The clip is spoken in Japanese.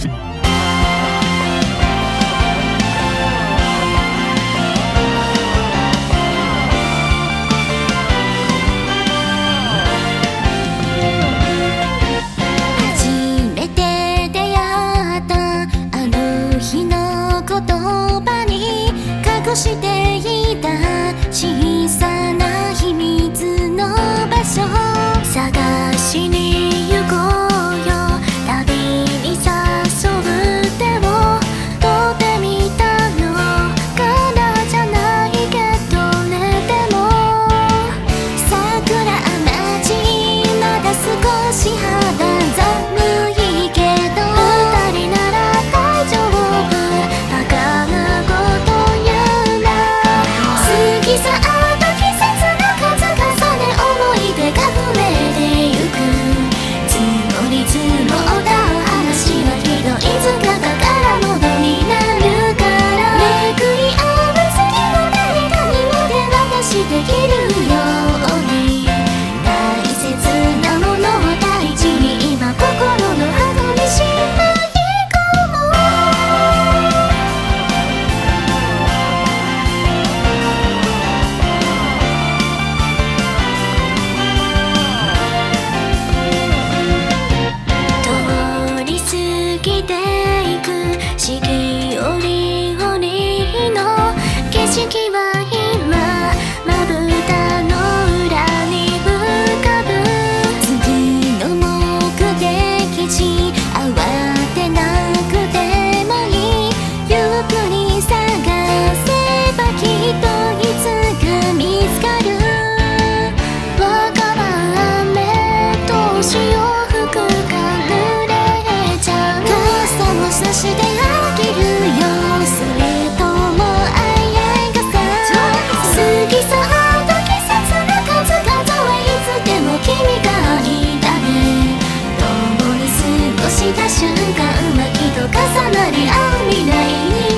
していた小さな秘密の場所探しに行こうよ。旅に誘う手を取ってみたのからじゃないけどね。でも桜町まだ少し肌寒いけど二人なら大丈夫。バカなこと過ぎ去った季節の数重ね思い出が増えてゆく。積もり積もった話はひどい。いつか宝物になるから巡り合う次の誰かにまで渡してきるように大切なものを大事に今心の箱にしまい込もう。四季折々の景色は今まぶたの裏に浮かぶ。次の目的地慌てなくてもいい。ゆっくり探せばきっといつか見つかる。わからん雨どうしよう服が濡れちゃう。傘をさしてそれともあやがさ過ぎ去った季節の数々はいつでも君がいたね。共に過ごした瞬間はきっと重なり合う未来に